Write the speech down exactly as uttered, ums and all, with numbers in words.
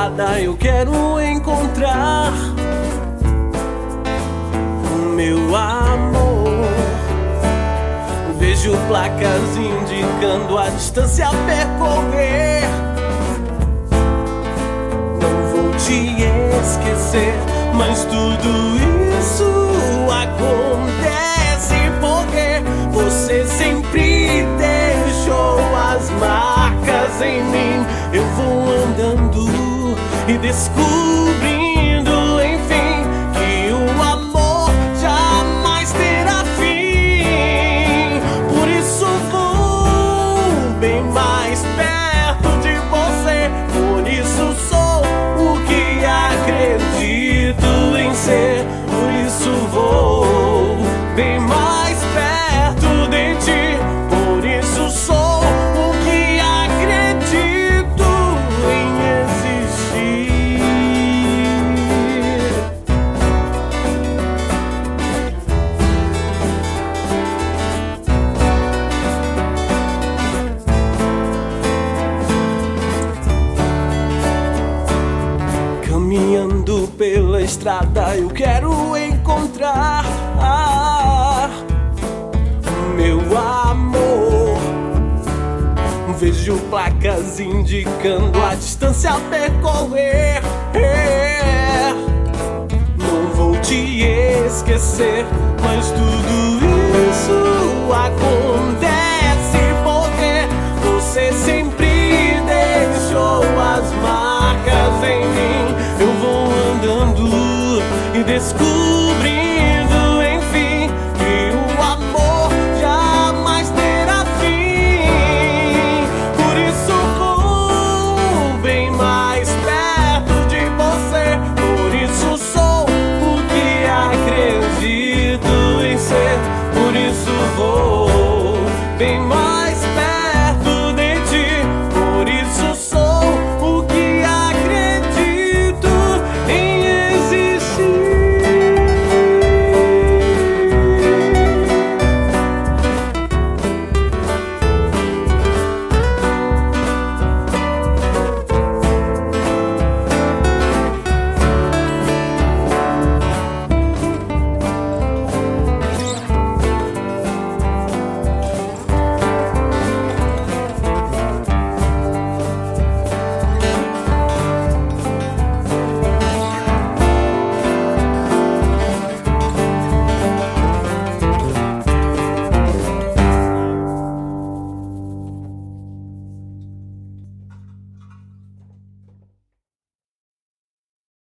estrada eu quero encontrar o meu amor. Vejo placas indicando a distância a percorrer. Não vou te esquecer, mas tudo isso acontece porque você sempre deixou as marcas em mim. Eu vou andando e descobrindo, enfim, que o amor jamais terá fim. Por isso vou bem mais perto de você. Por isso sou o que acredito em ser. Por isso vou bem mais perto de ti. Por isso sou o que acredito em existir. Caminhando pela estrada eu quero encontrar ah, meu amor. Vejo placas indicando a distância a percorrer. Não vou te esquecer, mas tudo isso acontece